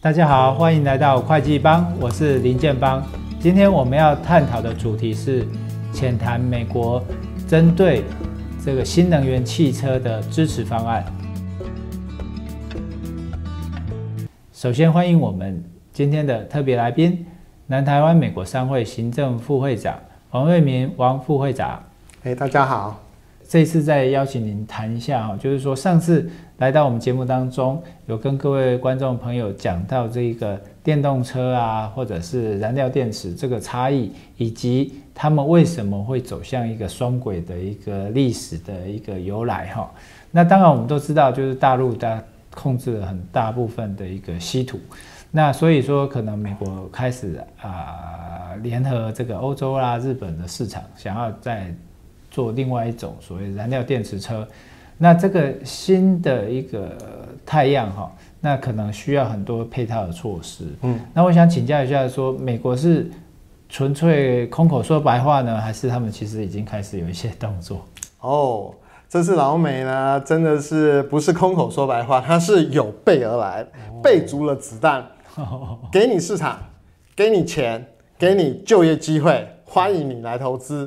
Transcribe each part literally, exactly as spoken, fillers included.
大家好，欢迎来到会计帮，我是林建邦。今天我们要探讨的主题是浅谈美国针对这个新能源汽车的支持方案。首先欢迎我们今天的特别来宾，南台湾美国商会行政副会长王瑞民王副会长。 hey, 大家好。 这一次再邀请您谈一下，就是说上次来到我们节目当中，有跟各位观众朋友讲到这个电动车啊，或者是燃料电池这个差异，以及他们为什么会走向一个双轨的一个历史的一个由来哈。那当然我们都知道，就是大陆它控制了很大部分的一个稀土，那所以说可能美国开始啊联合这个欧洲啦、日本的市场，想要在做另外一种所谓燃料电池车。那这个新的一个太阳哈，那可能需要很多配套的措施。嗯，那我想请教一下说，美国是纯粹空口说白话呢，还是他们其实已经开始有一些动作？ 哦，这次老美呢，真的是不是空口说白话，它是有备而来，备足了子弹，给你市场，给你钱，给你就业机会，欢迎你来投资。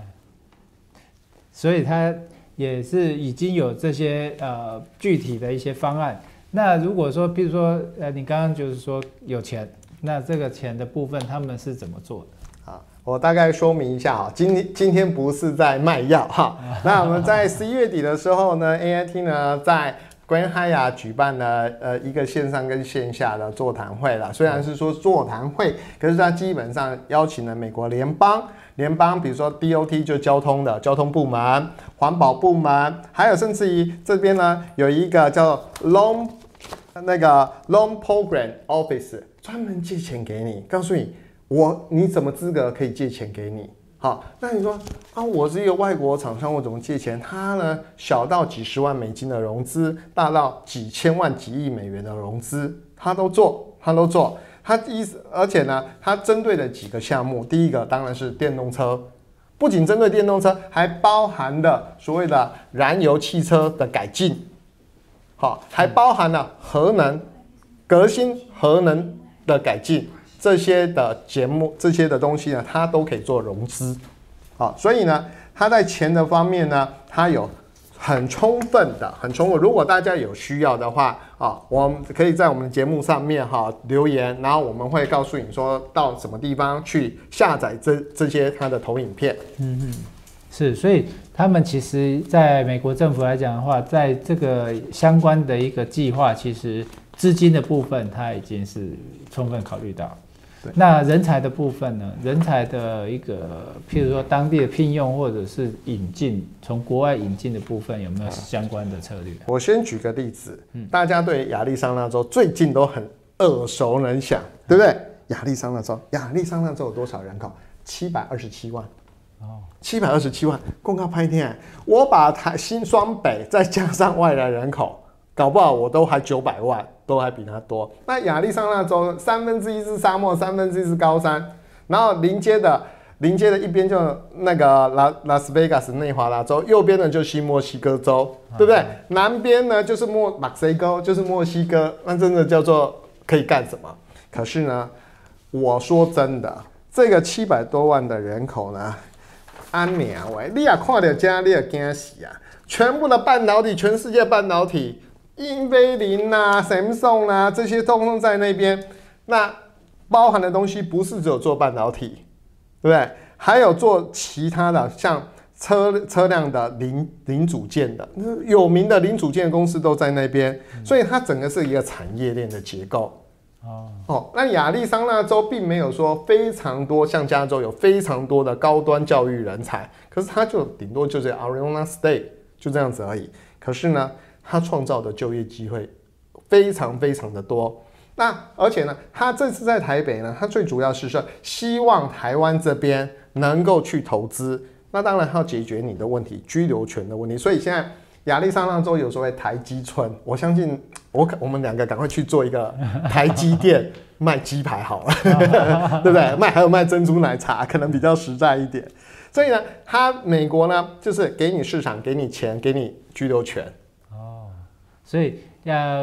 所以它也是已经有这些呃具体的一些方案。那如果说，比如说呃，你刚刚就是说有钱，那这个钱的部分他们是怎么做的？ 好，我大概说明一下哈，今天今天不是在卖药哈。那我们在十一月底的时候呢 ，A I T 呢在Grand Hyatt 举办了呃一个线上跟线下的座谈会啦。虽然是说座谈会，可是它基本上邀请了美国联邦。联邦，比如说 D O T 就交通的交通部门、环保部门，还有甚至于这边呢有一个叫 Loan 那个 Loan Program Office， 专门借钱给你，告诉你我你怎么资格可以借钱给你。好，那你说啊，我是一个外国厂商，我怎么借钱？他呢小到几十万美金的融资，大到几千万、几亿美元的融资，他都做，他都做。它意思，而且呢，它针对的几个项目，第一个当然是电动车，不仅针对电动车，还包含了所谓的燃油汽车的改进，好，还包含了核能、革新核能的改进，这些的节目、这些的东西呢，它都可以做融资，好，所以呢，它在钱的方面呢，它有很充分的、很充分。如果大家有需要的话啊，我们可以在我们的节目上面哈留言，然后我们会告诉你说到什么地方去下载这这些它的投影片。 嗯嗯，是，所以他们其实在美国政府来讲的话，在这个相关的一个计划，其实资金的部分它已经是充分考虑到。那人才的部分呢？人才的一个，譬如说当地的聘用或者是引进，从国外引进的部分有没有相关的策略？ 我先举个例子，嗯、大家对亚利桑那州最近都很耳熟能详，对不对？亚利桑那州，亚利桑那州有多少人口？七百二十七万。哦，七百二十七万，公告拍天，我把台新双北再加上外来人口，搞不好我都还九百万。都还比它多。那亚利桑那州三分之一是沙漠，三分之一是高山，然后临街的临街的一边就那个拉拉斯维加斯内华达州，右边呢就新墨西哥州，对不对？南边呢就是墨马塞哥，就是墨西哥，那真的叫做可以干什么？可是呢，我说真的，这个七百多万的人口呢，安娘喂，你也看到这，你也惊死啊！全部的半导体，全世界半导体。英飞凌啊 Samsung 啊，这些通通在那边。那包含的东西不是只有做半导体，对不对？还有做其他的，像车车辆的零零组件的，有名的零组件公司都在那边，所以它整个是一个产业链的结构。哦哦，那亚利桑那州并没有说非常多，像加州有非常多的高端教育人才，可是它就顶多就是 Arizona State 就这样子而已。可是呢，它创造的就业机会非常非常的多。那而且呢，它这次在台北呢，它最主要是说希望台湾这边能够去投资。那当然它要解决你的问题，居留权的问题。所以现在亚利桑那州有所谓台积村，我相信我我们两个赶快去做一个台积电卖鸡排好了，对不对？卖还有卖珍珠奶茶，可能比较实在一点。所以呢，它美国呢就是给你市场，给你钱，给你居留权。 哦，所以要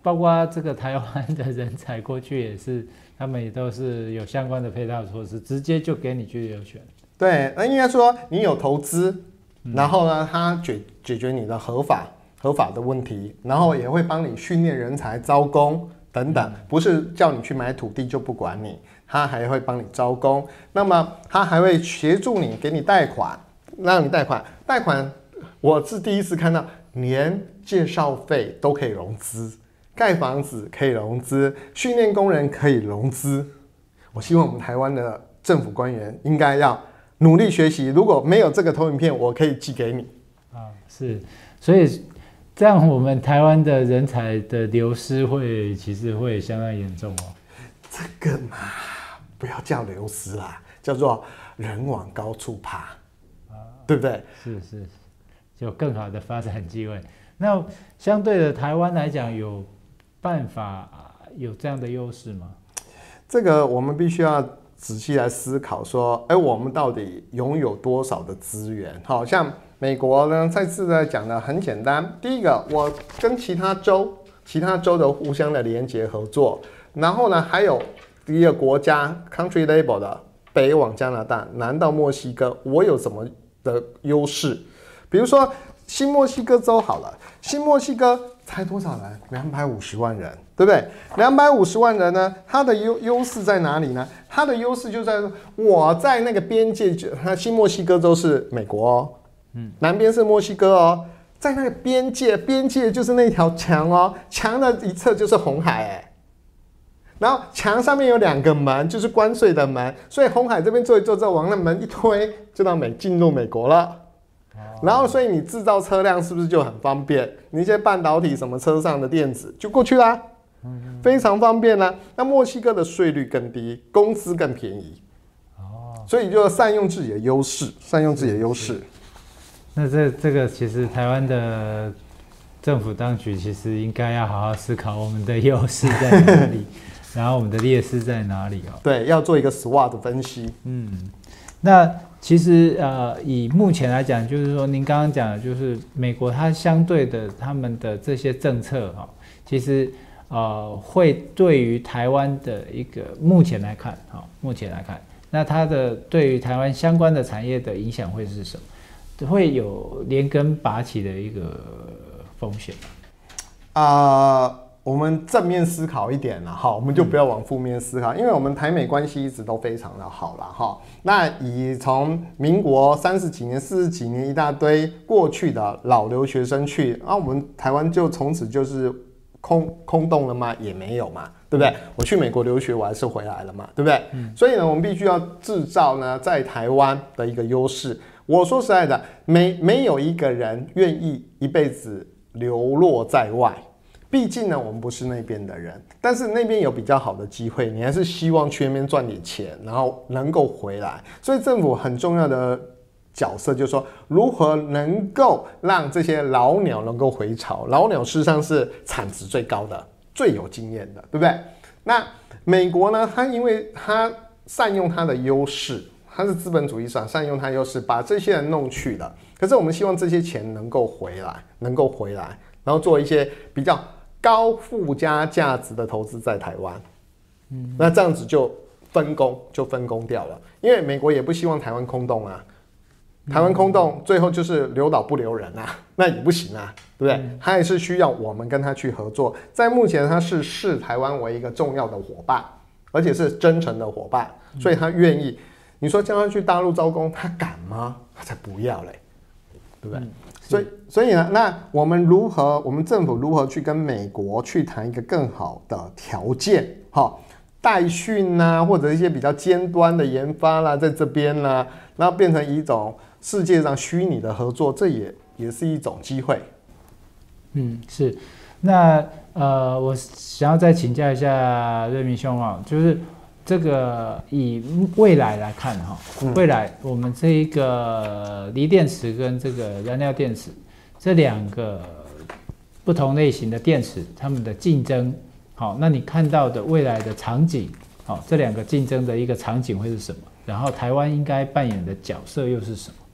包括这个台湾的人才过去也是，他们也都是有相关的配套措施，直接就给你居留权。 对，那应该说你有投资，然后呢，他解解决你的合法合法的问题，然后也会帮你训练人才、招工等等，不是叫你去买土地就不管你，他还会帮你招工。那么他还会协助你，给你贷款，让你贷款。贷款我是第一次看到，连介绍费都可以融资，盖房子可以融资，训练工人可以融资。我希望我们台湾的政府官员应该要努力学习，如果没有这个投影片，我可以寄给你。 啊，是，所以这样我们台湾的人才的流失会其实会相当严重哦。 这个嘛，不要叫流失啦，叫做人往高处爬，啊、对不对？ 是是，有更好的发展机会。那相对的，台湾来讲，有办法有这样的优势吗？ 这个我们必须要仔细来思考说，哎，我们到底拥有多少的资源？好像美国呢，再次的讲的很简单。第一个，我跟其他州、其他州的互相的连结合作，然后呢，还有一个国家 country label 的北往加拿大，南到墨西哥，我有什么的优势？比如说新墨西哥州好了，新墨西哥才多少人？两百五十万人，对不对？两百五十万人呢，它的优优势在哪里呢？它的优势就在我在那个边界，它新墨西哥州是美国哦，嗯，南边是墨西哥哦，在那个边界，边界就是那条墙哦，墙的一侧就是红海，哎，然后墙上面有两个门，就是关税的门，所以红海这边做一做之后，往那门一推，就到美进入美国了。然后，所以你制造车辆是不是就很方便？你一些半导体什么车上的电子就过去啦，非常方便啦。那墨西哥的税率更低，工资更便宜，所以就善用自己的优势，善用自己的优势。 那这这个其实台湾的政府当局其实应该要好好思考我们的优势在哪里，然后我们的劣势在哪里哦。 对，要做一个 S W O T 的分析。 嗯，那。其实呃，以目前来讲，就是说您刚刚讲的，就是美国它相对的他们的这些政策哈、哦，其实呃会对于台湾的一个目前来看哈、哦，目前来看，那它的对于台湾相关的产业的影响会是什么？会有连根拔起的一个风险啊。呃我们正面思考一点啦，哈，我们就不要往负面思考，因为我们台美关系一直都非常的好啦，哈。那以从民国三十几年、四十几年一大堆过去的老留学生去，啊，我们台湾就从此就是空空洞了吗？也没有嘛，对不对？我去美国留学，我还是回来了嘛，对不对？嗯、所以呢，我们必须要制造呢在台湾的一个优势。我说实在的，没没有一个人愿意一辈子流落在外。毕竟呢，我们不是那边的人，但是那边有比较好的机会，你还是希望去那边赚点钱，然后能够回来。所以政府很重要的角色就是说，如何能够让这些老鸟能够回巢。老鸟事实上是产值最高的、最有经验的，对不对？那美国呢，它因为它善用它的优势，它是资本主义上善用它的优势，把这些人弄去了。可是我们希望这些钱能够回来，能够回来，然后做一些比较高附加价值的投资在台湾，嗯，那这样子就分工就分工掉了，因为美国也不希望台湾空洞啊，台湾空洞最后就是留岛不留人啊，那也不行啊，对不对？嗯、他也是需要我们跟他去合作，在目前他是视台湾为一个重要的伙伴，而且是真诚的伙伴，所以他愿意。你说叫他去大陆招工，他敢吗？他才不要嘞，对不对？嗯所以，所以呢，那我们如何，我们政府如何去跟美国去谈一个更好的条件？哈，代训啊，或者一些比较尖端的研发啦，在这边啦，然后变成一种世界上虚拟的合作，这也也是一种机会。 嗯，是。那呃，我想要再请教一下瑞明兄啊，就是这个以未来来看哈，未来我们这一个锂电池跟这个燃料电池这两个不同类型的电池，它们的竞争，好，那你看到的未来的场景，好，这两个竞争的一个场景会是什么？然后台湾应该扮演的角色又是什么？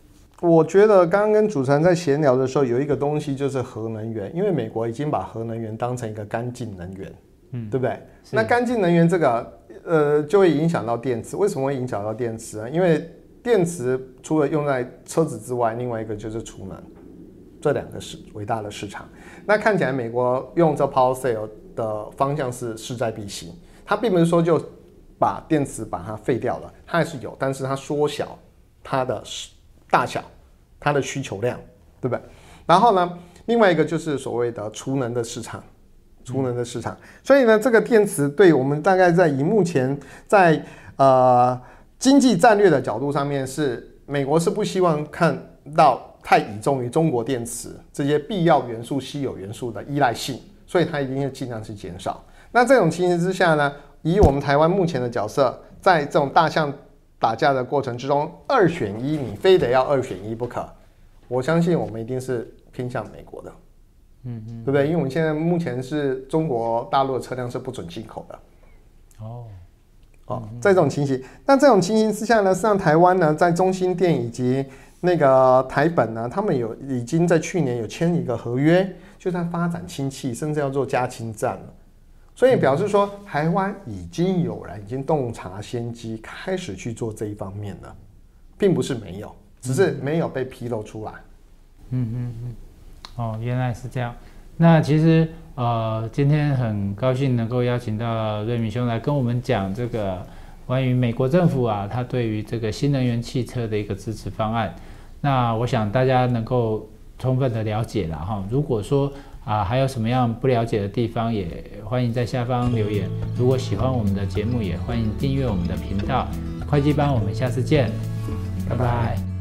我觉得刚刚跟主持人在闲聊的时候，有一个东西就是核能源，因为美国已经把核能源当成一个干净能源，嗯，对不对？那干净能源这个，呃，就会影响到电池。为什么会影响到电池呢？因为电池除了用在车子之外，另外一个就是储能，这两个是伟大的市场。那看起来美国用这 Power Cell 的方向是势在必行，它并不是说就把电池把它废掉了，它还是有，但是它缩小它的大小。它的需求量，对不对？然后呢，另外一个就是所谓的储能的市场，储能的市场。所以呢，这个电池对我们大概在以目前在呃经济战略的角度上面是，美国是不希望看到太倚重于中国电池这些必要元素、稀有元素的依赖性，所以它一定是尽量去减少。那这种情形之下呢，以我们台湾目前的角色，在这种大象打架的过程之中，二选一，你非得要二选一不可。我相信我们一定是偏向美国的，嗯嗯，对不对？因为我们现在目前是中国大陆的车辆是不准进口的。哦，哦，在这种情形，那这种情形之下呢，实际上台湾呢，在中兴电以及那个台本呢，他们有已经在去年有签一个合约，就在发展氢气，甚至要做加氢站了。所以表示说，台湾已经有人已经洞察先机，开始去做这一方面了，并不是没有，只是没有被披露出来。 嗯嗯嗯，哦，原来是这样。那其实呃，今天很高兴能够邀请到瑞敏兄来跟我们讲这个关于美国政府啊，他对于这个新能源汽车的一个支持方案。那我想大家能够充分的了解了哈。如果说啊，还有什么样不了解的地方，也欢迎在下方留言。如果喜欢我们的节目，也欢迎订阅我们的频道。会计班，我们下次见，拜拜。